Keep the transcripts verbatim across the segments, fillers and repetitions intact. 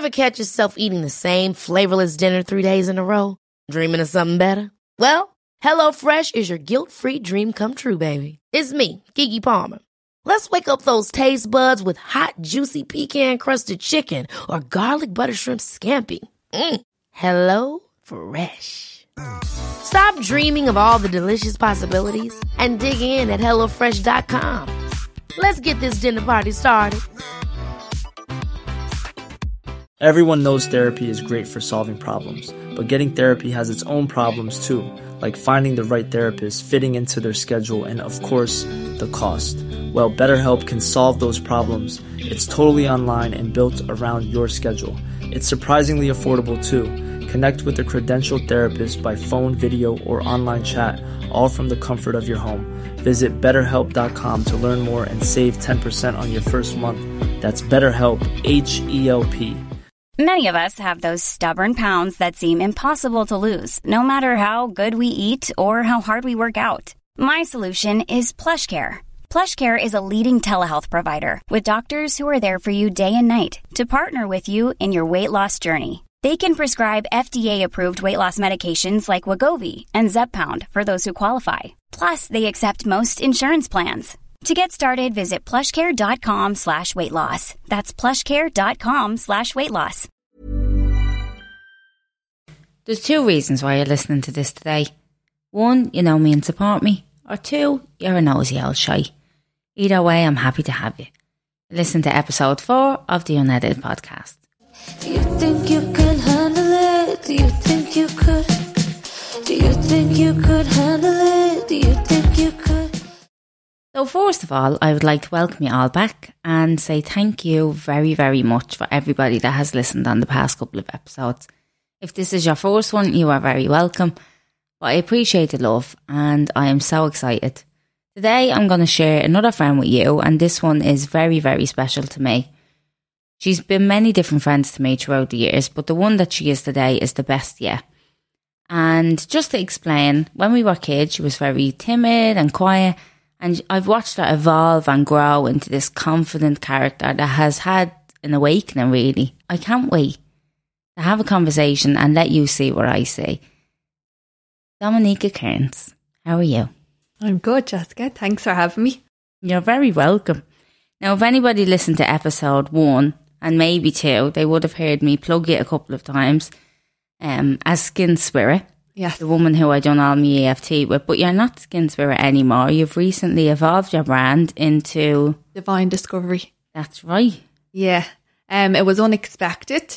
Ever catch yourself eating the same flavorless dinner three days in a row? Dreaming of something better? Well, HelloFresh is your guilt-free dream come true, baby. It's me, Keke Palmer. Let's wake up those taste buds with hot, juicy pecan-crusted chicken or garlic butter shrimp scampi. Mm. Hello Fresh. Stop dreaming of all the delicious possibilities and dig in at hello fresh dot com. Let's get this dinner party started. Everyone knows therapy is great for solving problems, but getting therapy has its own problems too, like finding the right therapist, fitting into their schedule, and of course, the cost. Well, BetterHelp can solve those problems. It's totally online and built around your schedule. It's surprisingly affordable too. Connect with a credentialed therapist by phone, video, or online chat, all from the comfort of your home. Visit better help dot com to learn more and save ten percent on your first month. That's BetterHelp, H E L P. Many of us have those stubborn pounds that seem impossible to lose, no matter how good we eat or how hard we work out. My solution is PlushCare. PlushCare is a leading telehealth provider with doctors who are there for you day and night to partner with you in your weight loss journey. They can prescribe F D A-approved weight loss medications like Wegovy and Zepbound for those who qualify. Plus, they accept most insurance plans. To get started, visit plushcare.com slash weight loss. That's plushcare.com slash weight loss. There's two reasons why you're listening to this today. One, you know me and support me. Or two, you're a nosy old shite. Either way, I'm happy to have you. Listen to episode four of the Unedited podcast. Do you think you can handle it? Do you think you could? Do you think you could handle it? Do you think you could? So first of all, I would like to welcome you all back and say thank you very, very much for everybody that has listened on the past couple of episodes. If this is your first one, you are very welcome. But I appreciate the love and I am so excited. Today I'm going to share another friend with you, and this one is very, very special to me. She's been many different friends to me throughout the years, but the one that she is today is the best yet. And just to explain, when we were kids, she was very timid and quiet, and I've watched her evolve and grow into this confident character that has had an awakening, really. I can't wait to have a conversation and let you see what I see. Dominica Kearns, how are you? I'm good, Jessica. Thanks for having me. You're very welcome. Now, if anybody listened to episode one, and maybe two, they would have heard me plug it a couple of times um, as Skin Spirit. Yes. The woman who I done all my E F T with. But you're not Skin Spirit anymore. You've recently evolved your brand into Divine Discovery. That's right. Yeah. Um, it was unexpected.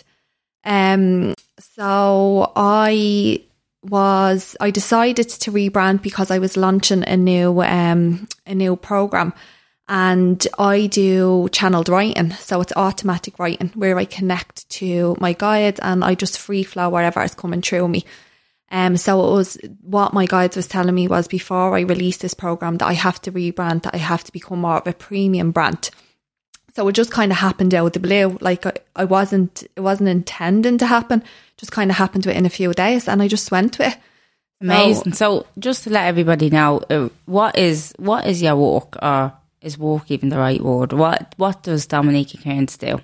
Um, so I was, I decided to rebrand because I was launching a new, um, a new program. And I do channeled writing, so it's automatic writing where I connect to my guides and I just free flow whatever is coming through me. Um, so it was what my guides was telling me was before I release this program that I have to rebrand, that I have to become more of a premium brand. So it just kind of happened out of the blue. Like I, I wasn't, it wasn't intending to happen. Just kind of happened within a few days, and I just went with it. Amazing. So, so just to let everybody know, uh, what is what is your work, or is work even the right word? What what does Dominica Kearns do?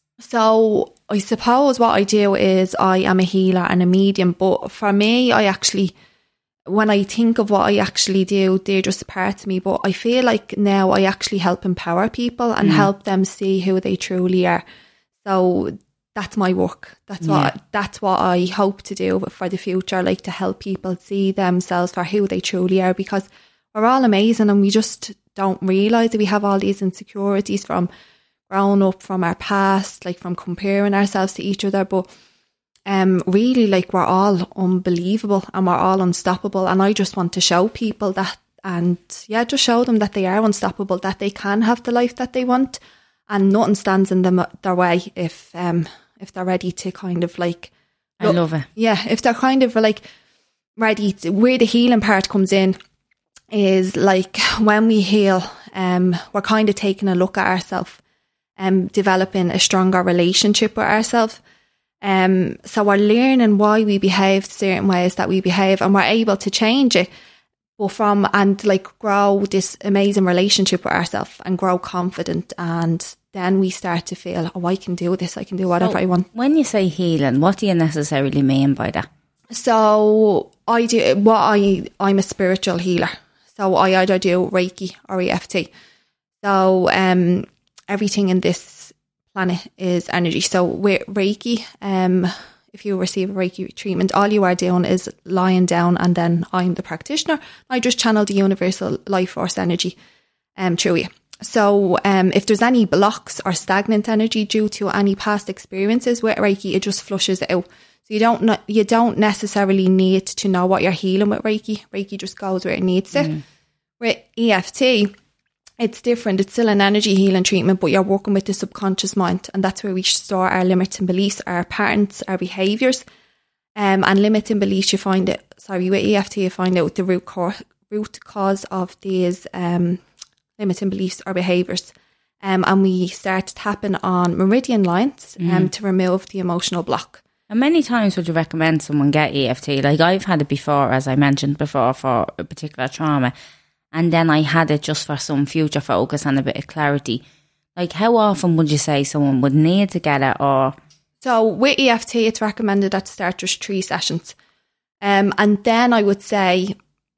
So I suppose what I do is I am a healer and a medium, but for me, I actually, when I think of what I actually do, they're just a part of me. But I feel like now I actually help empower people and mm. help them see who they truly are. So that's my work. That's yeah. what that's what I hope to do for the future, like to help people see themselves for who they truly are, because we're all amazing and we just don't realise that we have all these insecurities from growing up, from our past, like from comparing ourselves to each other. But um, really, like, we're all unbelievable and we're all unstoppable. And I just want to show people that, and yeah, just show them that they are unstoppable, that they can have the life that they want, and nothing stands in them, their way if um if they're ready to kind of like. I look, love it. Yeah, if they're kind of like ready to, where the healing part comes in is like when we heal, um, we're kind of taking a look at ourselves and um, developing a stronger relationship with ourselves. Um, so we're learning why we behave certain ways that we behave, and we're able to change it. but from, and like grow this amazing relationship with ourselves and grow confident. And then we start to feel, oh, I can do this. I can do whatever So I want. When you say healing, what do you necessarily mean by that? So I do what I I'm a spiritual healer. So I either do Reiki or E F T. So um, everything in this planet is energy. So with Reiki, um, if you receive a Reiki treatment, all you are doing is lying down, and then I'm the practitioner. I just channel the universal life force energy um, through you. So um, if there's any blocks or stagnant energy due to any past experiences with Reiki, it just flushes it out. So you don't know, you don't necessarily need to know what you're healing with Reiki. Reiki just goes where it needs to. Mm. With E F T, it's different. It's still an energy healing treatment, but you're working with the subconscious mind, and that's where we store our limiting beliefs, our patterns, our behaviours. Um, and limiting beliefs, you find it. Sorry, with E F T, you find out the root cause, root cause of these um, limiting beliefs or behaviours. Um, and we start tapping on meridian lines um, mm. to remove the emotional block. And many times would you recommend someone get E F T? Like I've had it before, as I mentioned before, for a particular trauma. And then I had it just for some future focus and a bit of clarity. Like how often would you say someone would need to get it? Or So with E F T, it's recommended at the start just three sessions. Um, and then I would say,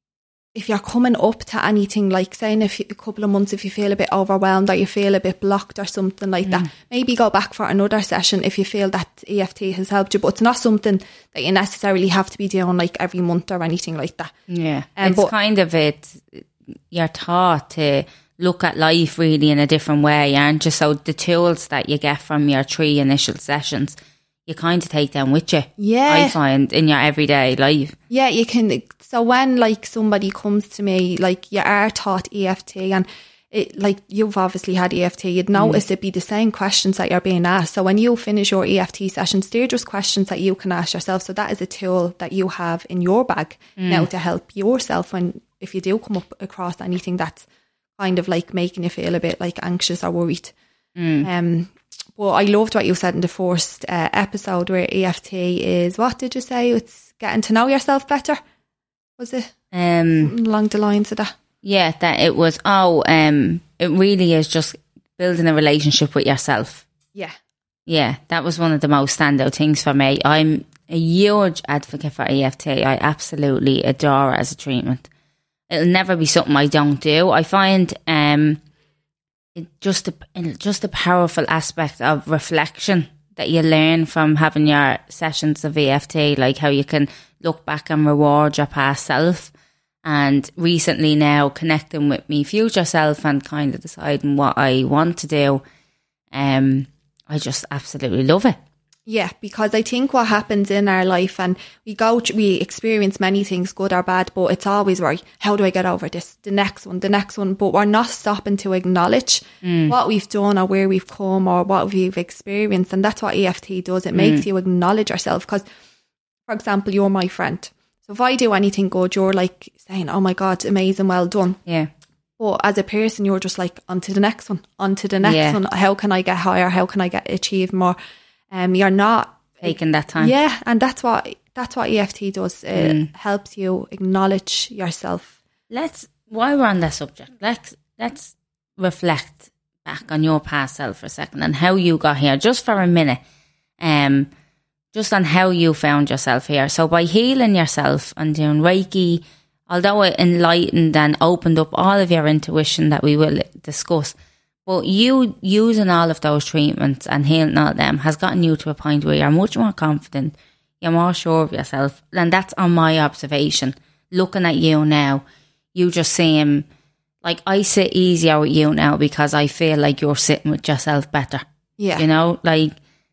if you're coming up to anything, like say in a, few, a couple of months, if you feel a bit overwhelmed or you feel a bit blocked or something like mm. that, maybe go back for another session if you feel that E F T has helped you. But it's not something that you necessarily have to be doing like every month or anything like that. Yeah, um, it's but, kind of it. You're taught to look at life really in a different way, aren't you? So the tools that you get from your three initial sessions, you kind of take them with you. Yeah, I find in your everyday life. Yeah, you can. So when like somebody comes to me, like you are taught E F T, and it, like you've obviously had E F T, you'd notice mm. it'd be the same questions that you're being asked. So when you finish your E F T sessions, they're just questions that you can ask yourself. So that is a tool that you have in your bag mm. now to help yourself when, if you do come up across anything that's kind of like making you feel a bit like anxious or worried. Mm. Um, but I loved what you said in the first uh, episode where E F T is, what did you say? It's getting to know yourself better. Was it um, along the lines of that? Yeah, that it was, oh, um, it really is just building a relationship with yourself. Yeah. Yeah, that was one of the most standout things for me. I'm a huge advocate for E F T. I absolutely adore it as a treatment. It'll never be something I don't do. I find um, it just a, just a powerful aspect of reflection that you learn from having your sessions of E F T, like how you can look back and reward your past self. And recently now connecting with me future self and kind of deciding what I want to do. Um, I just absolutely love it. Yeah, because I think what happens in our life, and we go, we experience many things, good or bad, but it's always right. How do I get over this? The next one, the next one. But we're not stopping to acknowledge mm. what we've done or where we've come or what we've experienced. And that's what E F T does. It mm. makes you acknowledge yourself. Because, for example, you're my friend. So if I do anything good, you're like saying, oh my God, amazing, well done. Yeah. But as a person, you're just like, on to the next one, on to the next yeah. one. How can I get higher? How can I get achieve more? Um, you're not taking that time. Yeah, and that's what that's what E F T does. It mm. helps you acknowledge yourself. Let's, while we're on that subject, let's let's reflect back on your past self for a second and how you got here, just for a minute. Um, just on how you found yourself here. So by healing yourself and doing Reiki, although it enlightened and opened up all of your intuition that we will discuss, but you using all of those treatments and healing all of them has gotten you to a point where you're much more confident, you're more sure of yourself. And that's on my observation. Looking at you now, you just seem like I sit easier with you now because I feel like you're sitting with yourself better. Yeah. You know, like,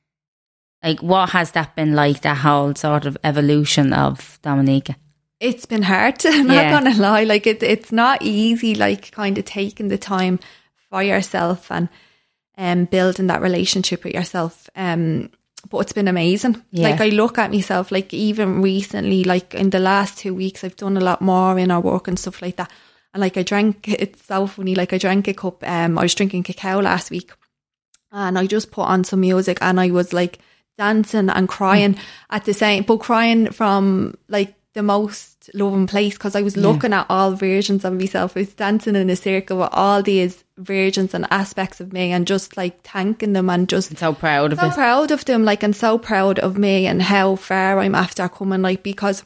like what has that been like, that whole sort of evolution of Dominica? It's been hard, I'm not Yeah. going to lie. Like it, it's not easy, like kind of taking the time for yourself and um, building that relationship with yourself. Um, but it's been amazing. Yeah. Like I look at myself, like even recently, like in the last two weeks, I've done a lot more in our work and stuff like that. And like I drank, it's so funny, like I drank a cup, um, I was drinking cacao last week and I just put on some music and I was like dancing and crying mm. at the same, but crying from like the most loving place because I was looking at all versions of myself. I was dancing in a circle with all these versions and aspects of me and just like thanking them and just so proud of so it. proud of them, like, and so proud of me and how far I'm after coming, like, because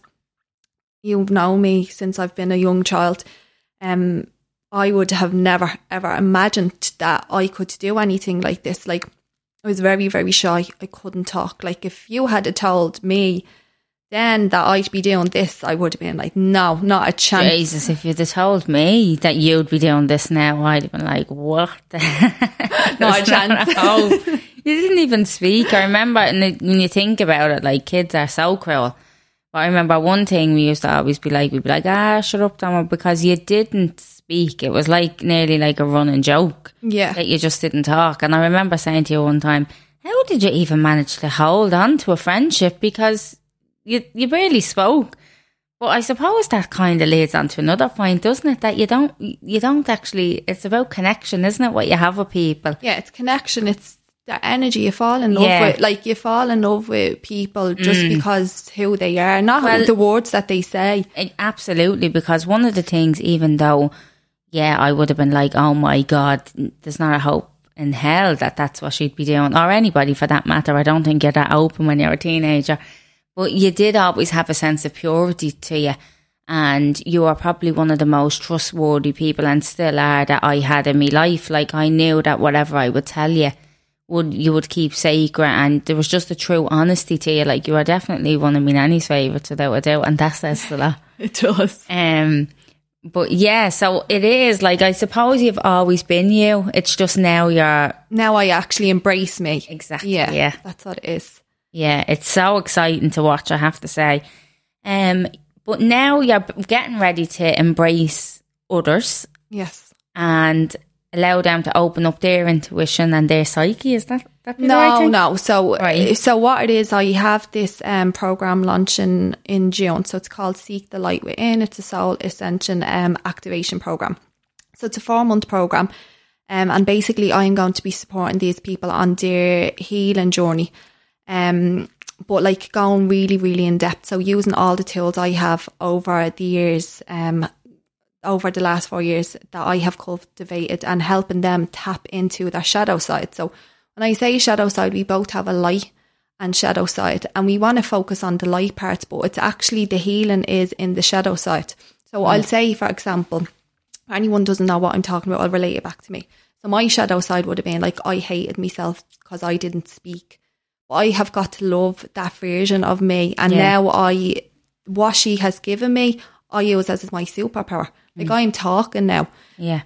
you've known me since I've been a young child. Um, I would have never ever imagined that I could do anything like this. Like, I was very, very shy. I couldn't talk. Like, if you had told me then that I'd be doing this, I would have been like, no, not a chance. Jesus, if you'd have told me that you'd be doing this now, I'd have been like, what the heck? Not a chance. You didn't even speak. I remember, and it- when you think about it, like, kids are so cruel. But I remember one thing we used to always be like, we'd be like, ah, shut up, Dama, because you didn't speak. It was like nearly like a running joke. Yeah. That you just didn't talk. And I remember saying to you one time, how did you even manage to hold on to a friendship? Because you you barely spoke. But I suppose that kind of leads on to another point, doesn't it? That you don't, you don't actually, it's about connection, isn't it? What you have with people. Yeah, it's connection. It's the energy. You fall in love Yeah. with, like, you fall in love with people just Mm. because who they are, not Well- the words that they say. It- absolutely, because one of the things, even though, yeah, I would have been like, oh my God, there's not a hope in hell that that's what she'd be doing, or anybody for that matter. I don't think you're that open when you're a teenager. But you did always have a sense of purity to you. And you are probably one of the most trustworthy people, and still are, that I had in my life. Like, I knew that whatever I would tell you, would you would keep sacred, and there was just a true honesty to you. Like, you are definitely one of my nanny's favourites, without a doubt, and that says a lot. It does. Um, but yeah, so it is, like, I suppose you've always been you. It's just now you're, Now I actually embrace me. exactly, Yeah, yeah. that's what it is. Yeah, it's so exciting to watch, I have to say. Um, but now you're getting ready to embrace others Yes. and allow them to open up their intuition and their psyche. Is that that be the No, right thing? no. So, Right. so what it is, I have this um, program launching in June. So it's called Seek the Light Within. It's a Soul Ascension um, activation program. So it's a four month program, um, and basically I'm going to be supporting these people on their healing journey. Um, but like going really, really in depth. So using all the tools I have over the years, um, over the last four years that I have cultivated, and helping them tap into their shadow side. So when I say shadow side, we both have a light and shadow side, and we want to focus on the light parts, but it's actually the healing is in the shadow side. So mm. I'll say, for example, if anyone doesn't know what I'm talking about, I'll relate it back to me. So my shadow side would have been like, I hated myself because I didn't speak. I have got to love that version of me, and Yeah. now I, what she has given me, I use as my superpower. Like, I'm talking now. Yeah.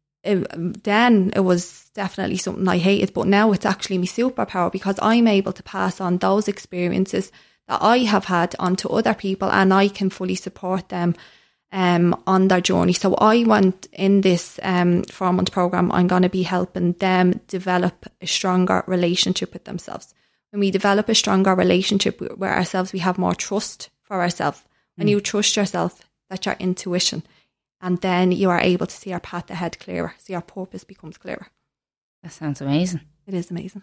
It, then it was definitely something I hated, but now it's actually my superpower, because I'm able to pass on those experiences that I have had onto other people, and I can fully support them um, on their journey. So I want, in this um, four month program, I'm going to be helping them develop a stronger relationship with themselves. When we develop a stronger relationship with with ourselves, we have more trust for ourselves. When you trust yourself, that's your intuition. And then you are able to see your path ahead clearer. So your purpose becomes clearer. That sounds amazing. It is amazing.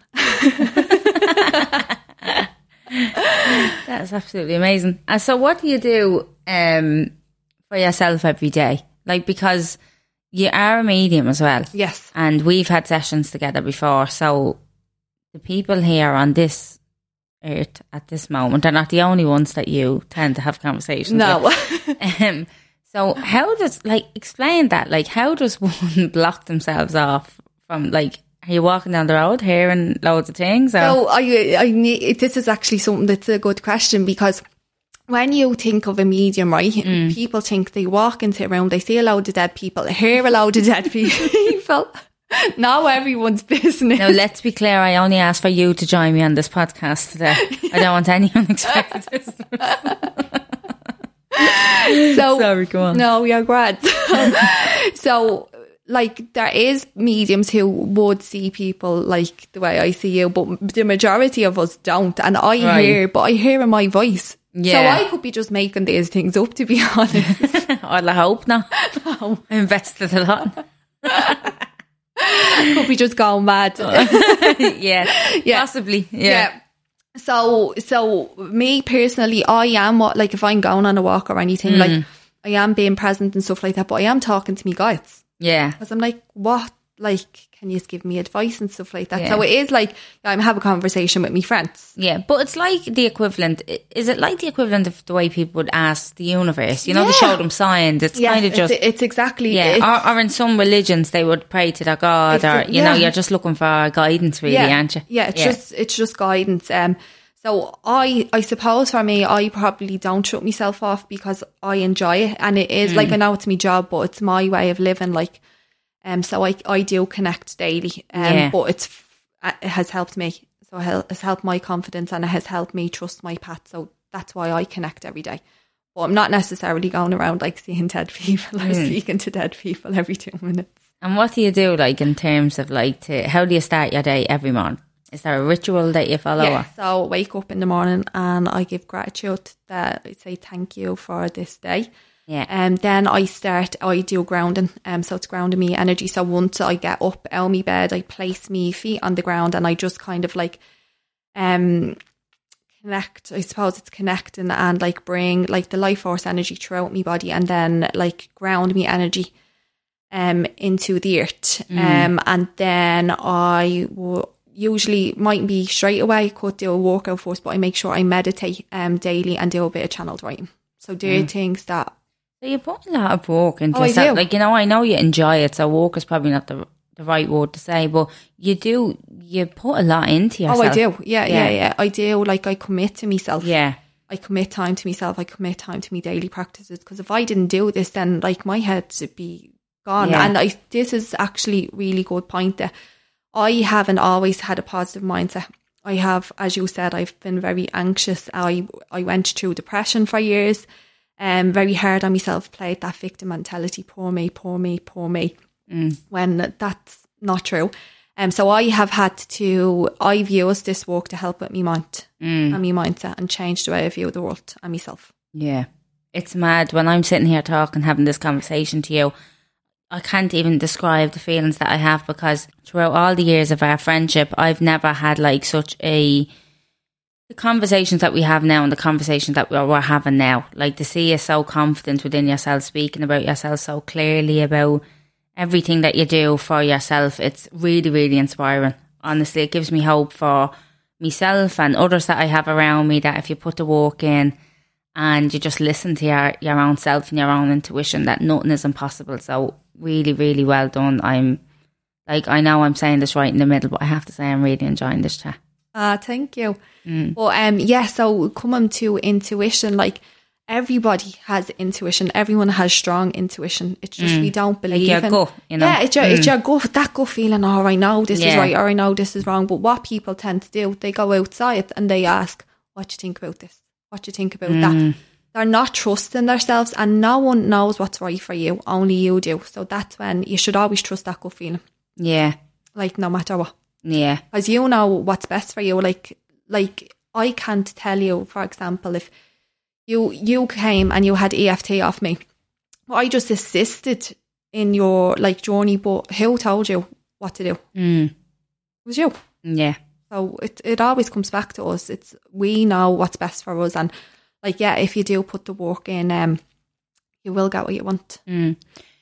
That's absolutely amazing. And so what do you do um, for yourself every day? Like, because you are a medium as well. Yes. And we've had sessions together before. So the people here on this earth at this moment are not the only ones that you tend to have conversations No. with. um, so how does, like, explain that? Like, how does one block themselves off from, like, are you walking down the road hearing loads of things? Or? So I, I need, this is actually something that's a good question, because when you think of a medium, right, Mm. people think they walk into a room, they see a load of dead people, hear a load of dead people. Now everyone's business. Now, let's be clear, I only asked for you to join me on this podcast today. I don't want any unexpected visitors. So, Sorry, go on. No, we are glad. So, like, there is mediums who would see people like the way I see you, but the majority of us don't. And I Right. hear, but I hear in my voice. Yeah. So I could be just making these things up, to be honest. Well, I hope not. I invested a lot. Could be just going mad. yeah, Yeah. possibly. Yeah. Yeah. So, so me personally, I am what, like if I'm going on a walk or anything, mm. like I am being present and stuff like that, but I am talking to me guides. Yeah. Because I'm like, what, like, can you just give me advice and stuff like that? Yeah. So it is like, I'm having a conversation with my friends. Yeah, but it's like the equivalent, is it like the equivalent of the way people would ask the universe? You know, yeah. to show them signs. It's yes, kind of just... It's, it's exactly... Yeah, it's, or, or in some religions, they would pray to their God, or, you yeah. know, you're just looking for guidance, really, yeah. aren't you? Yeah, it's yeah. just it's just guidance. Um, So I, I suppose for me, I probably don't shut myself off because I enjoy it. And it is, mm. like, I know it's my job, but it's my way of living, like... Um, so I, I do connect daily, um, yeah. but it's it has helped me. So it has helped my confidence and it has helped me trust my path. So that's why I connect every day. But I'm not necessarily going around like seeing dead people or mm. speaking to dead people every two minutes. And what do you do, like, in terms of like, to, how do you start your day every morning? Is there a ritual that you follow? Yeah, so I wake up in the morning and I give gratitude that I say thank you for this day. Yeah. And um, then I start, I do grounding. Um, so it's grounding me energy. So once I get up out of my bed, I place me feet on the ground and I just kind of like um connect. I suppose it's connecting and like bring like the life force energy throughout my body and then like ground me energy um into the earth. Mm. Um, and then I will usually mightn't be straight away, could do a workout first, but I make sure I meditate um daily and do a bit of channeled writing. So do mm. things that. So you put a lot of work into oh, yourself. I do. Like, you know, I know you enjoy it, so work is probably not the the right word to say, but you do, you put a lot into yourself. Oh, I do. Yeah, yeah, yeah, yeah. I do. Like, I commit to myself. Yeah. I commit time to myself. I commit time to my daily practices. Because if I didn't do this, then, like, my head would be gone. Yeah. And I, this is actually really good point that I haven't always had a positive mindset. I have, as you said, I've been very anxious. I I went through depression for years. Um, very hard on myself, played that victim mentality, poor me, poor me, poor me, mm. when that's not true. Um, so I have had to, I've used this work to help with my mind mm. and my mindset and change the way I view the world and myself. Yeah, it's mad. When I'm sitting here talking, having this conversation to you, I can't even describe the feelings that I have because throughout all the years of our friendship, I've never had like such a... The conversations that we have now and the conversations that we're, we're having now, like to see you so confident within yourself, speaking about yourself so clearly about everything that you do for yourself, it's really, really inspiring. Honestly, it gives me hope for myself and others that I have around me that if you put the work in and you just listen to your, your own self and your own intuition, that nothing is impossible. So really, really well done. I'm like, I know I'm saying this right in the middle, but I have to say I'm really enjoying this chat. Ah, uh, thank you. Mm. But um, yeah, so coming to intuition, like everybody has intuition. Everyone has strong intuition. It's just mm. we don't believe like your in. gut, you know? Yeah, it's your, mm. it's your gut, that gut feeling, oh, I know this yeah. is right or I know this is wrong. But what people tend to do, they go outside and they ask, what do you think about this? What do you think about mm. that? They're not trusting themselves and no one knows what's right for you. Only you do. So that's when you should always trust that gut feeling. Yeah. Like no matter what. Yeah. Because you know what's best for you. Like, like I can't tell you, for example, if you you came and you had E F T off me, well, I just assisted in your like journey, but who told you what to do? Mm. It was you. Yeah. So it it always comes back to us. It's we know what's best for us, and like yeah, if you do put the work in, um, you will get what you want. Mm.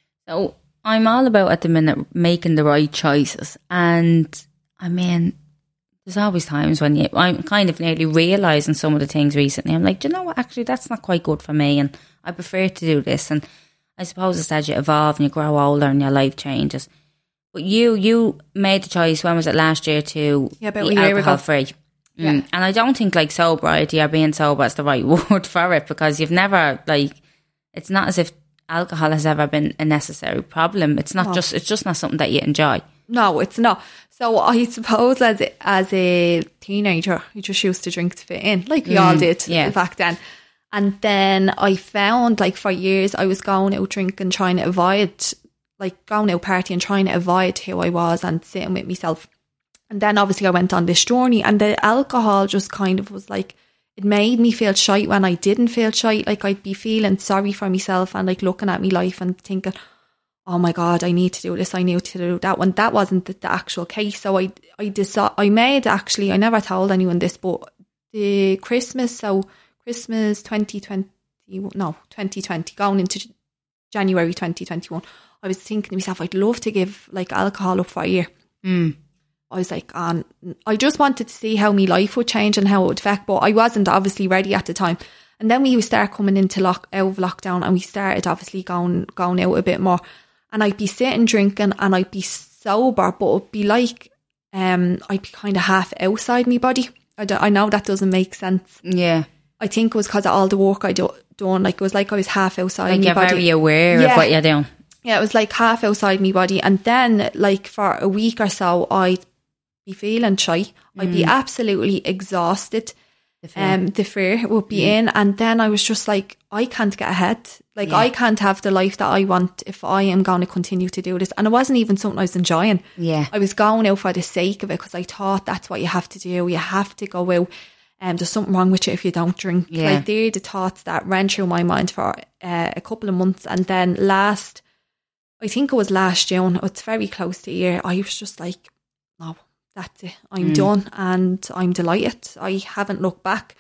So I'm all about at the minute making the right choices, and I mean, there's always times when you, I'm kind of nearly realising some of the things recently. I'm like, do you know what, actually that's not quite good for me and I prefer to do this. And I suppose it's as you evolve and you grow older and your life changes. But you you made the choice, when was it, last year, to yeah, be alcohol free. Yeah. Mm. And I don't think like sobriety or being sober is the right word for it, because you've never, like, it's not as if alcohol has ever been a necessary problem. It's not no. just, it's just not something that you enjoy. No, it's not. So I suppose as a, as a teenager, you just used to drink to fit in, like we mm, all did yeah. back then. And then I found, like, for years I was going out drinking, trying to avoid, like going out partying, trying to avoid who I was and sitting with myself. And then obviously I went on this journey, and the alcohol just kind of was like, it made me feel shite when I didn't feel shite. Like I'd be feeling sorry for myself and like looking at my life and thinking, oh my God, I need to do this, I need to do that. When that wasn't the, the actual case. So I I decided, I made actually, I never told anyone this, but the Christmas, so Christmas twenty twenty, no, twenty twenty, going into January twenty twenty-one, I was thinking to myself, I'd love to give like alcohol up for a year. Mm. I was like, um, I just wanted to see how my life would change and how it would affect, but I wasn't obviously ready at the time. And then we start coming into lock out of lockdown, and we started obviously going going out a bit more. And I'd be sitting drinking, and I'd be sober, but it'd be like um, I'd be kind of half outside my body. I, don't, I know that doesn't make sense. Yeah. I think it was because of all the work I do, done. Like, it was like I was half outside Like my you're body. very aware Yeah. of what you're doing. Yeah, it was like half outside my body. And then, like, for a week or so, I'd be feeling shy. I'd be absolutely exhausted. The fear. Um, the fear would be in. And then I was just like, I can't get ahead. Like, Yeah. I can't have the life that I want if I am going to continue to do this. And it wasn't even something I was enjoying. Yeah. I was going out for the sake of it because I thought that's what you have to do. You have to go out. Um, there's something wrong with you if you don't drink. Yeah. Like, they're the thoughts that ran through my mind for uh, a couple of months. And then last, I think it was last June, it's very close to a year, I was just like, no, that's it. I'm Mm. done, and I'm delighted. I haven't looked back.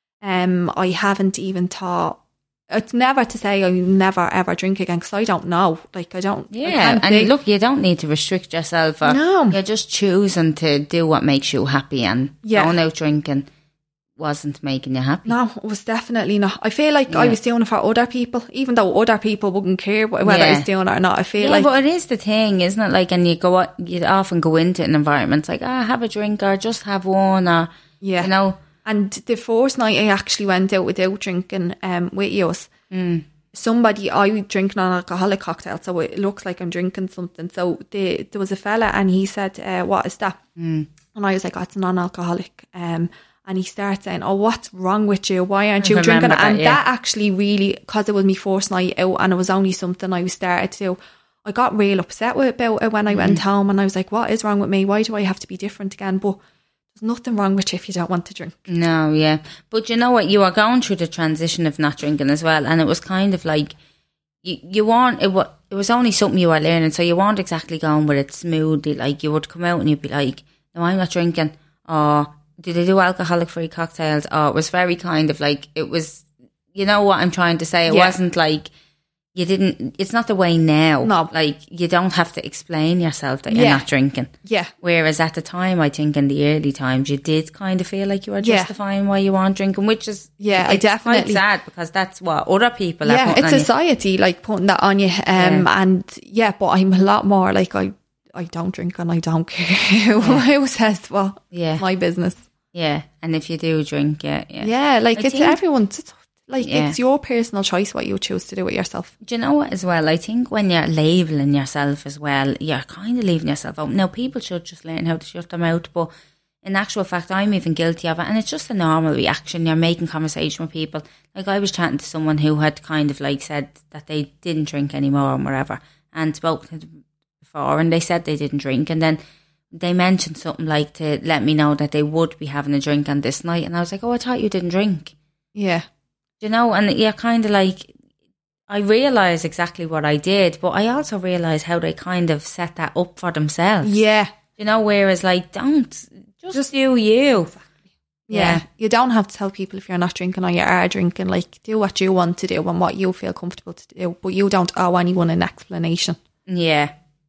Um, I haven't even thought, it's never to say I never ever drink again, because I don't know. Like, I don't. I Yeah, can't and think- look, you don't need to restrict yourself. Or No. You're just choosing to do what makes you happy, and Yeah. going out drinking wasn't making you happy. No, it was definitely not. I feel like I Yeah. was doing it for other people, even though other people wouldn't care wh- whether I Yeah. was doing it or not. I feel Yeah, like, but it is the thing, isn't it? Like, and you go, out- you often go into an environment like, ah, have a drink, or just have one, or yeah. you know, And the first night I actually went out without drinking um, with yours, somebody, I was drinking an alcoholic cocktail, so it looks like I'm drinking something. So the, there was a fella, and he said, uh, what is that? Mm. And I was like, oh, it's non-alcoholic. Um, and he started saying, oh, what's wrong with you? Why aren't you I drinking? remember that, And yeah. that actually really, because it was my first night out and it was only something I was started to, I got real upset with about it when I went home, and I was like, what is wrong with me? Why do I have to be different again? But there's nothing wrong with you if you don't want to drink. no, yeah. But you know what? You are going through the transition of not drinking as well, and it was kind of like you, you weren't. It was, it was only something you were learning, so you weren't exactly going with it smoothly. Like, you would come out and you'd be like, "No, I'm not drinking." Or did they do alcoholic-free cocktails? Or it was very kind of like it was. You know what I'm trying to say? It Yeah. wasn't like. You didn't, it's not the way now. No. Like, you don't have to explain yourself that you're Yeah. not drinking. Yeah. Whereas at the time, I think in the early times, you did kind of feel like you were Yeah. justifying why you weren't drinking, which is Yeah, I it's definitely- quite sad, because that's what other people are Yeah, putting it's on you. society like putting that on you. Um, and yeah, but I'm a lot more like I, I don't drink and I don't care who says what. Yeah. My business. Yeah, and if you do drink, yeah, yeah. Yeah, like I it's think- everyone's. It's like Yeah. it's your personal choice what you choose to do with yourself. Do you know what as well? I think when you're labelling yourself as well, you're kind of leaving yourself out. Now, people should just learn how to shut them out, but in actual fact, I'm even guilty of it, and it's just a normal reaction. You're making conversation with people. Like, I was chatting to someone who had kind of like said that they didn't drink anymore and whatever, and spoke to them before, and they said they didn't drink, and then they mentioned something like to let me know that they would be having a drink on this night, and I was like, oh, I thought you didn't drink. Yeah. You know, and you're kind of like, I realise exactly what I did, but I also realise how they kind of set that up for themselves. Yeah. You know, whereas like, don't, just, just do you. Yeah. Yeah. You don't have to tell people if you're not drinking or you are drinking. Like, do what you want to do and what you feel comfortable to do, but you don't owe anyone an explanation. Yeah.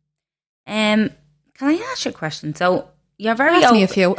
Um, can I ask you a question? So, you're very Ask open. me a few.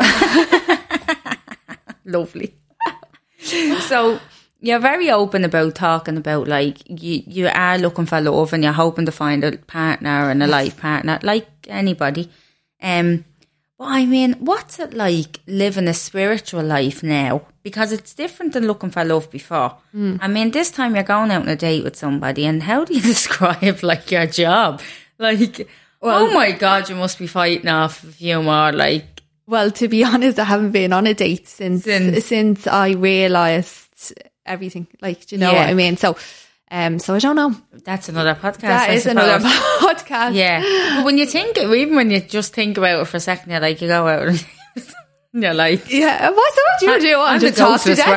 Lovely. So, you're very open about talking about like you, you are looking for love and you're hoping to find a partner and a life partner, like anybody. Um, but I mean, what's it like living a spiritual life now? Because it's different than looking for love before. Mm. I mean, this time you're going out on a date with somebody, and how do you describe like your job? Like, well, oh my God, you must be fighting off a few more like. Well, to be honest, I haven't been on a date since Since- since I realised everything. Like, do you know Yeah. what I mean? So, um, so I don't know. That's another podcast. That I is another suppose. podcast. Yeah. But when you think, even when you just think about it for a second, you're like, you go out and you're like, Yeah. What's what do you do? I'm I'm the just talk to ghostess, dead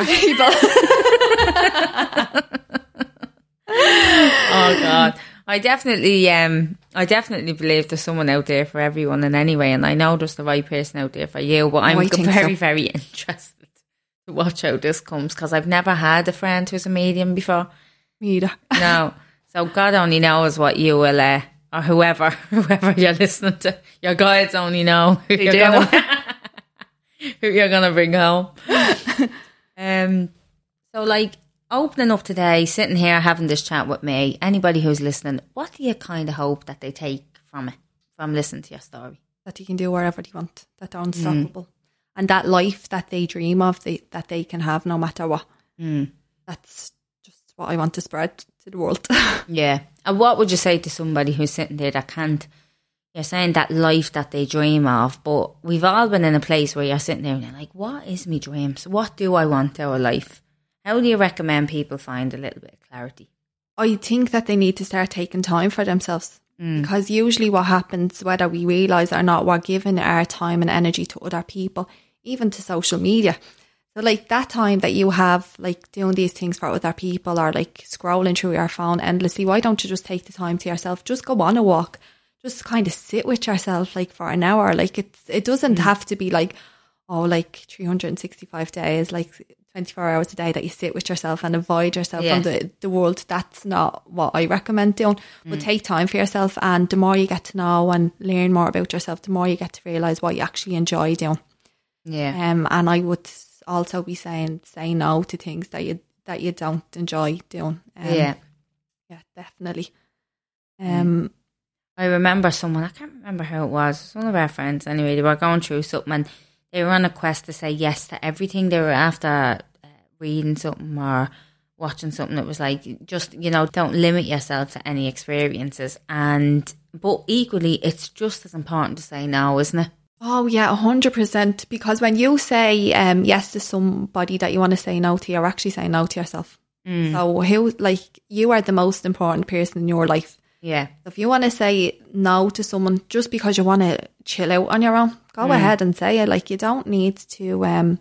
right? people. oh God. I definitely, um, I definitely believe there's someone out there for everyone in any way, and I know there's the right person out there for you. But I'm I think very, so. very interested watch how this comes, because I've never had a friend who's a medium before. Me either. No. So God only knows what you will, uh, or whoever, whoever you're listening to, your guides only know who They you're do. gonna, who you're gonna bring home. um. So, like, opening up today, sitting here having this chat with me, anybody who's listening, what do you kind of hope that they take from it, from listening to your story? That you can do wherever they want, that they're unstoppable. Mm. And that life that they dream of, they, that they can have no matter what. Mm. That's just what I want to spread to the world. Yeah. And what would you say to somebody who's sitting there that can't, you're saying that life that they dream of, but we've all been in a place where you're sitting there and you're like, what is my dreams? What do I want out of life? How do you recommend people find a little bit of clarity? I think that they need to start taking time for themselves. Mm. Because usually what happens, whether we realise or not, we're giving our time and energy to other people, even to social media. So like that time that you have like doing these things for other people or like scrolling through your phone endlessly, why don't you just take the time to yourself? Just go on a walk. Just kind of sit with yourself like for an hour. Like it's, it doesn't mm. have to be like, oh, like three hundred sixty-five days, like twenty-four hours a day that you sit with yourself and avoid yourself yeah. from the, the world. That's not what I recommend doing. Mm. But take time for yourself, and the more you get to know and learn more about yourself, the more you get to realise what you actually enjoy doing. Yeah. Um, and I would also be saying, say no to things that you that you don't enjoy doing. Um, yeah. Yeah, definitely. Um, I remember someone, I can't remember who it was, it was one of our friends anyway, they were going through something and they were on a quest to say yes to everything. They were after uh, reading something or watching something that was like, just, you know, don't limit yourself to any experiences. And, but equally, it's just as important to say no, isn't it? Oh yeah, one hundred percent. Because when you say um, yes to somebody that you want to say no to, you're actually saying no to yourself. Mm. So who, like, you are the most important person in your life. Yeah. If you want to say no to someone just because you want to chill out on your own, go mm. ahead and say it. Like, you don't need to um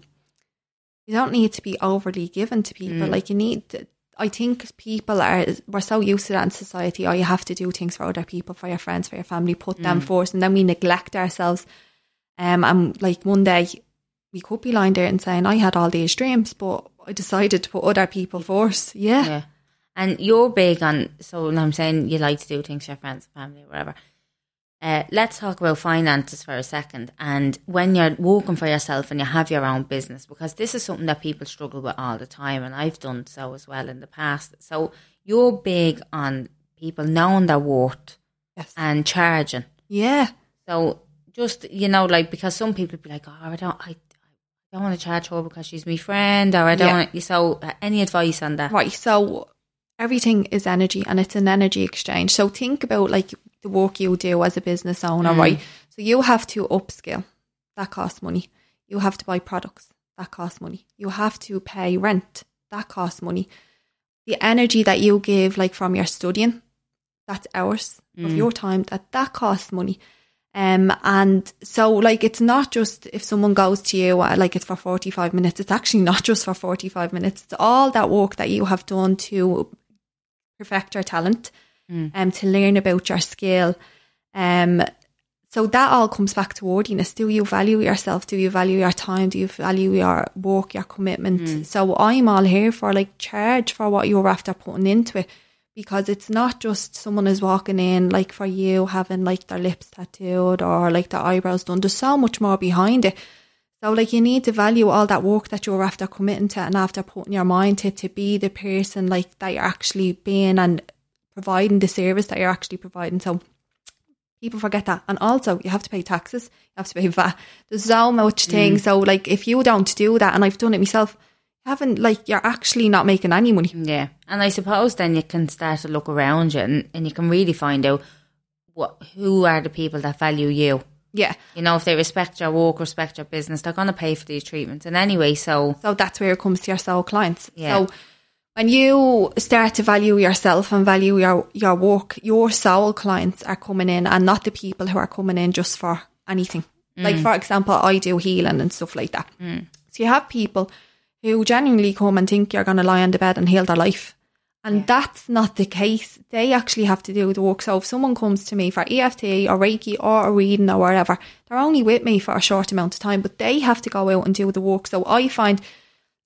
you don't need to be overly given to people. Mm. Like, you need to, I think people are, we're so used to that in society. Oh, you have to do things for other people, for your friends, for your family, put mm. them first, and then we neglect ourselves. Um and like one day we could be lying there and saying, I had all these dreams, but I decided to put other people first. Yeah. Yeah. And you're big on, so I'm saying you like to do things for your friends and family or whatever. Uh, let's talk about finances for a second. And when you're working for yourself and you have your own business, because this is something that people struggle with all the time, and I've done so as well in the past. So you're big on people knowing their worth yes. and charging. Yeah. So just, you know, like, because some people be like, oh, I don't, I, I don't want to charge her because she's my friend, or I don't yeah. want to, so uh, any advice on that? Right, so everything is energy, and it's an energy exchange. So think about like the work you do as a business owner, mm. right? So you have to upskill. That costs money. You have to buy products. That costs money. You have to pay rent. That costs money. The energy that you give, like from your studying, that's hours mm. of your time. That that costs money. Um, and so like it's not just if someone goes to you uh, like it's for forty-five minutes. It's actually not just for forty-five minutes. It's all that work that you have done to perfect your talent and mm. um, to learn about your skill. Um, so that all comes back to worthiness. Do you value yourself? Do you value your time? Do you value your work, your commitment? Mm. So I'm all here for like charge for what you're after putting into it, because it's not just someone is walking in like for you having like their lips tattooed or like their eyebrows done. There's so much more behind it. So like you need to value all that work that you're after committing to and after putting your mind to, to be the person like that you're actually being and providing the service that you're actually providing. So people forget that. And also you have to pay taxes, you have to pay V A T. There's so much things. Mm. So like if you don't do that, and I've done it myself, you haven't, like, you're actually not making any money. Yeah. And I suppose then you can start to look around you and, and you can really find out what who are the people that value you. Yeah. You know, if they respect your work, respect your business, they're going to pay for these treatments. And anyway, so... So that's where it comes to your soul clients. Yeah. So when you start to value yourself and value your, your work, your soul clients are coming in, and not the people who are coming in just for anything. Mm. Like, for example, I do healing and stuff like that. Mm. So you have people who genuinely come and think you're going to lie on the bed and heal their life. And yeah. that's not the case. They actually have to do the work. So if someone comes to me for E F T or Reiki or a reading or whatever, they're only with me for a short amount of time, but they have to go out and do the work. So I find,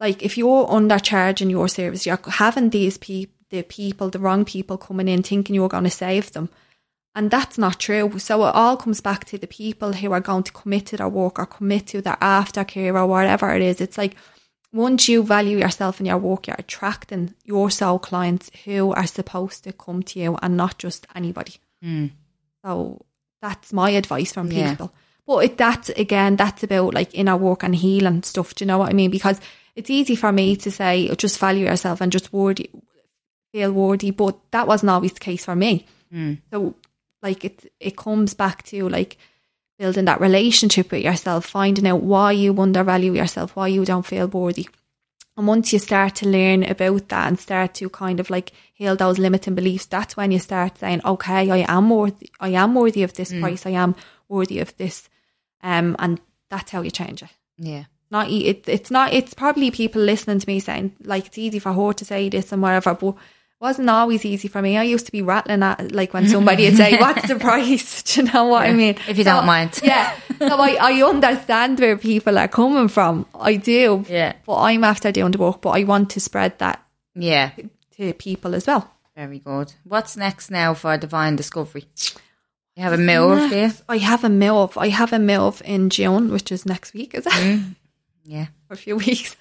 like if you're undercharging your service, you're having these people, the people, the wrong people coming in thinking you're going to save them. And that's not true. So it all comes back to the people who are going to commit to their work or commit to their aftercare or whatever it is. It's like once you value yourself and your work, you're attracting your soul clients who are supposed to come to you and not just anybody. Mm. So that's my advice from Yeah. people. But it, that's, again, that's about like inner work and healing stuff. Do you know what I mean? Because it's easy for me to say, just value yourself and just worthy, feel worthy. But that wasn't always the case for me. Mm. So like it, it comes back to like building that relationship with yourself, finding out why you undervalue yourself, why you don't feel worthy. And once you start to learn about that and start to kind of like heal those limiting beliefs, that's when you start saying, okay, I am worthy, I am worthy of this Mm. price, I am worthy of this. Um, and that's how you change it. Yeah. Not e- it, it's not. It's probably people listening to me saying like it's easy for her to say this and whatever, but it wasn't always easy for me. I used to be rattling at like when somebody would say, "What's the price?" Do you know what I mean? If you So, don't mind. yeah. So I, I understand where people are coming from. I do. Yeah. But I'm after doing the work. But I want to spread that Yeah. to people as well. Very good. What's next now for Divine Discovery? You have a move, do you? I have a move. I have a move in June, which is next week, is it? Mm. Yeah. For a few weeks.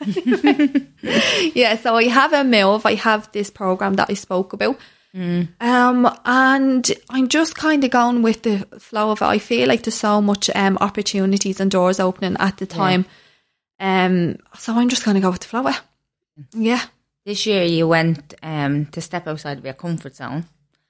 Yeah, so I have a move. I have this program that I spoke about. Mm. Um, and I'm just kind of going with the flow of it. I feel like there's so much um, opportunities and doors opening at the time. Um, so I'm just going to go with the flow of it. Yeah. This year you went um, to step outside of your comfort zone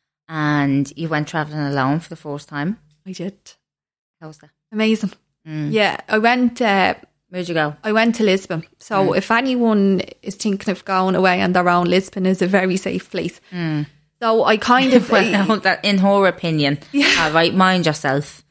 and you went travelling alone for the first time. I did. How was that? Amazing. Mm. Yeah, I went... Uh, Where'd you go? I went to Lisbon. So Mm. if anyone is thinking of going away and around, Lisbon is a very safe place. Mm. So I kind of... Well, no, that, in her opinion, Yeah. all right, mind yourself.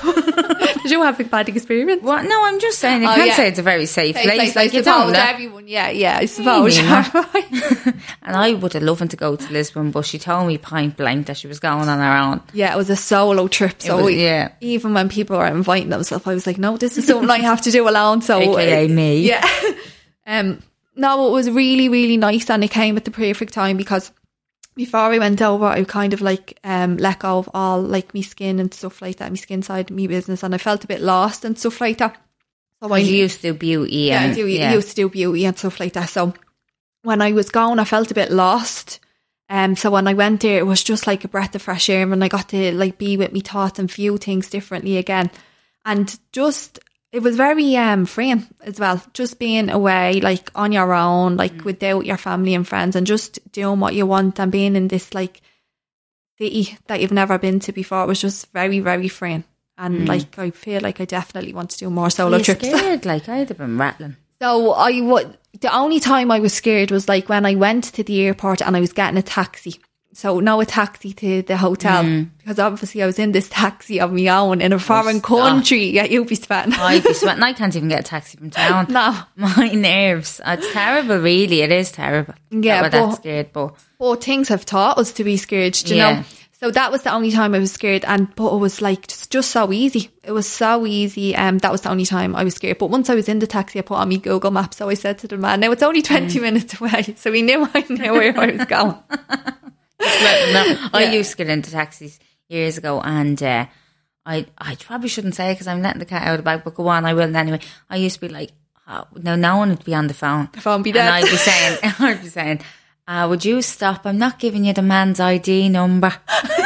Did you have a bad experience? What? No, I'm just saying, you Oh, can't yeah. say it's a very safe Safe place. place, Like, I you don't suppose know. everyone, yeah, yeah, I suppose. mean And I would have loved to go to Lisbon, but she told me point blank that she was going on her own. Yeah, it was a solo trip. So was- we- yeah. even when people were inviting themselves, I was like, no, this is something I have to do alone. So A K A me. Yeah. um, no, it was really, really nice, and it came at the perfect time because before I went over, I kind of like um let go of all like me skin and stuff like that, me skin side, me business, and I felt a bit lost and stuff like that. So I You used to do beauty. yeah, and, I do, yeah. used to do beauty and stuff like that. So when I was going, I felt a bit lost. Um, so when I went there, it was just like a breath of fresh air, and I got to like be with me thoughts and view things differently again. And just, it was very um freeing as well. Just being away, like on your own, like Mm. without your family and friends, and just doing what you want and being in this like city that you've never been to before. It was just very, very freeing. And like, I feel like I definitely want to do more solo Were you trips. scared? Like, I'd have been rattling. So I would. The only time I was scared was like when I went to the airport and I was getting a taxi. So no a taxi to the hotel because obviously I was in this taxi of my own in a foreign country. Yeah, you'd be sweating. I'd be sweating. I can't even get a taxi from town. No. My nerves. It's terrible, really. It is terrible. Yeah, that we're that but- scared, but But things have taught us to be scared, do you Yeah. know? So that was the only time I was scared, and but it was like just, just so easy. It was so easy. Um, that was the only time I was scared. But once I was in the taxi, I put on my Google Maps. So I said to the man, "Now it's only twenty minutes away." So he knew I knew where I was going. no, I Yeah. used to get into taxis years ago, and uh, I I probably shouldn't say because I'm letting the cat out of the bag, but go on, I will anyway. I used to be like, oh, no, no one would be on the phone. The phone be And dead. I'd be saying, I'd be saying, uh, would you stop? I'm not giving you the man's I D number.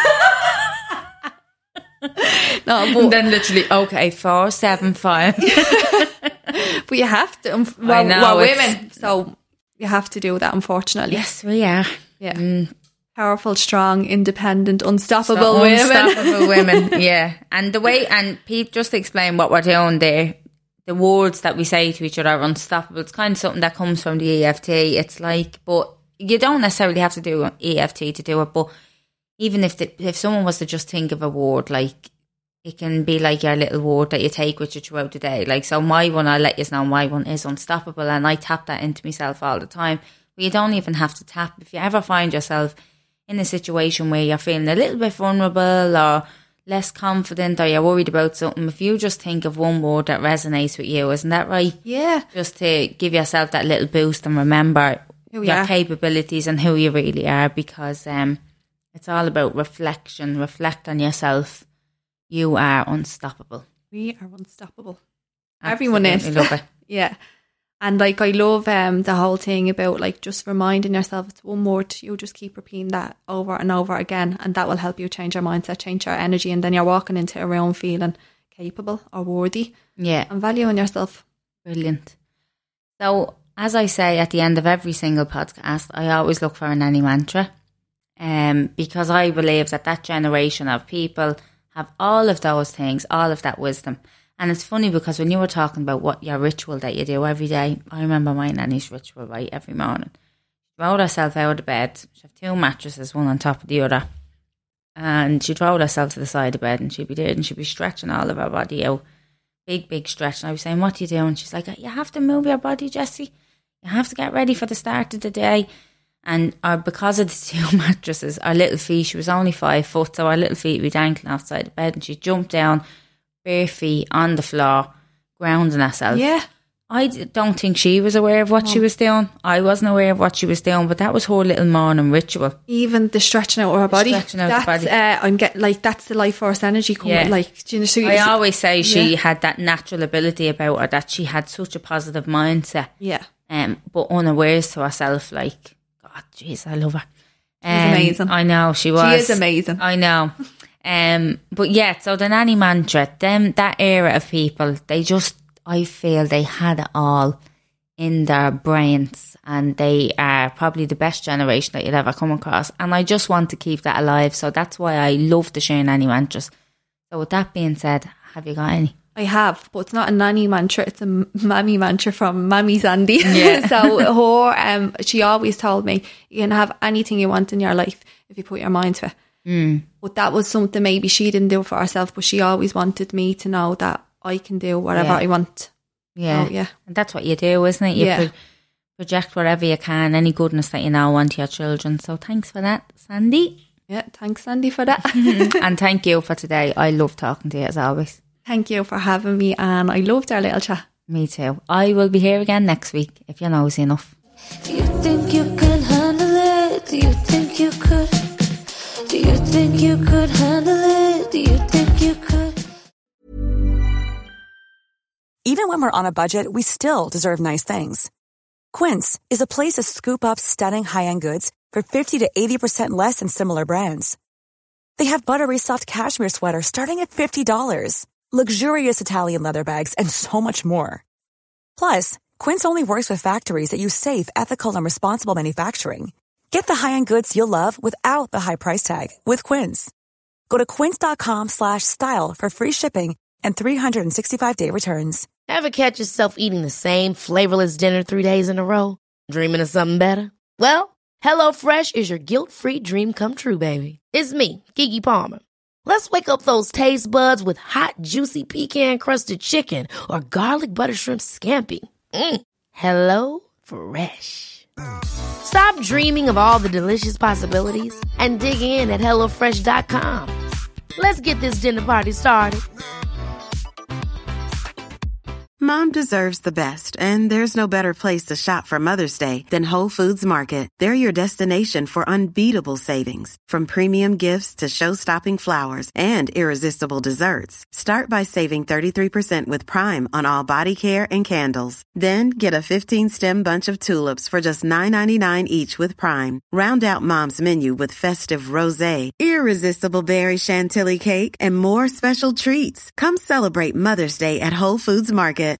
No, And but, then literally, okay, four seven five. but you have to. Um, well, know, we're it's- women, so you have to do that. Unfortunately, Yes, we are. yeah. Powerful, strong, independent, unstoppable women. Unstoppable women, yeah. And the way, and Pete, just to explain what we're doing there, the words that we say to each other are unstoppable. It's kind of something that comes from the E F T. It's like, but you don't necessarily have to do E F T to do it. But even if the, if someone was to just think of a word, like it can be like your little word that you take with you throughout the day. Like, so my one, I'll let you know my one is unstoppable, and I tap that into myself all the time. But you don't even have to tap. If you ever find yourself in a situation where you're feeling a little bit vulnerable or a less confident or you're worried about something, if you just think of one word that resonates with you, isn't that right? Yeah. Just to give yourself that little boost and remember Who your you are. capabilities and who you really are, because um, it's all about reflection. Reflect on yourself. You are unstoppable. We are unstoppable. Everyone is. Absolutely love it. Yeah. And like I love um the whole thing about like just reminding yourself it's one word. You just keep repeating that over and over again, and that will help you change your mindset, change your energy, and then you're walking into a room feeling capable or worthy Yeah. and valuing yourself. Brilliant. So, as I say at the end of every single podcast, I always look for an Annie mantra, um, because I believe that that generation of people have all of those things, all of that wisdom. And it's funny because when you were talking about what your ritual that you do every day, I remember my nanny's ritual, right, every morning. She rolled herself out of bed. She'd have two mattresses, one on top of the other. And she'd roll herself to the side of bed and she'd be there and she'd be stretching all of her body out. Big, big stretch. And I was saying, what are you doing? She's like, you have to move your body, Jessie. You have to get ready for the start of the day. And uh, because of the two mattresses, our little feet, she was only five foot, so our little feet would be dangling outside the bed and she jumped down, bare feet on the floor, grounding herself. Yeah. I d- don't think she was aware of what oh. she was doing. I wasn't aware of what she was doing, but that was her little morning ritual. Even the stretching out of her body. Stretching out that's, the body. Uh, I'm get like that's the life force energy coming. Yeah. Like, do you know, so I always say she yeah. had that natural ability about her, that she had such a positive mindset. Yeah. Um, but unawares to herself, like, God, jeez, I love her. She's um, amazing. I know, she was. She is amazing. I know. Um, but yeah, so the nanny mantra, them, that era of people, they just, I feel they had it all in their brains, and they are probably the best generation that you'll ever come across. And I just want to keep that alive. So that's why I love to share nanny mantras. So with that being said, have you got any? I have, but it's not a nanny mantra, it's a mammy mantra from Mammy Sandy. Yeah. So her, um, she always told me, you can have anything you want in your life if you put your mind to it. Mm. But that was something maybe she didn't do for herself, but she always wanted me to know that I can do whatever Yeah. I want. Yeah. So, yeah. And that's what you do, isn't it? You Yeah. pro- project whatever you can, any goodness that you know onto your children. So thanks for that, Sandy. Yeah, thanks, Sandy, for that. And thank you for today. I love talking to you as always. Thank you for having me, and I loved our little chat. Me too. I will be here again next week if you're nosy enough. Do you think you can handle it? Do you think you could? Do you think you could handle it? Do you think you could? Even when we're on a budget, we still deserve nice things. Quince is a place to scoop up stunning high-end goods for fifty to eighty percent less than similar brands. They have buttery soft cashmere sweaters starting at fifty dollars, luxurious Italian leather bags, and so much more. Plus, Quince only works with factories that use safe, ethical, and responsible manufacturing. Get the high-end goods you'll love without the high price tag with Quince. Go to quince.com slash style for free shipping and three sixty-five day returns. Ever catch yourself eating the same flavorless dinner three days in a row? Dreaming of something better? Well, HelloFresh is your guilt-free dream come true, baby. It's me, Keke Palmer. Let's wake up those taste buds with hot, juicy pecan-crusted chicken or garlic butter shrimp scampi. Mm. Hello Fresh. Stop dreaming of all the delicious possibilities and dig in at hello fresh dot com. Let's get this dinner party started. Mom deserves the best, and there's no better place to shop for Mother's Day than Whole Foods Market. They're your destination for unbeatable savings, from premium gifts to show-stopping flowers and irresistible desserts. Start by saving thirty-three percent with Prime on all body care and candles. Then get a fifteen-stem bunch of tulips for just nine ninety-nine each with Prime. Round out Mom's menu with festive rosé, irresistible berry chantilly cake, and more special treats. Come celebrate Mother's Day at Whole Foods Market.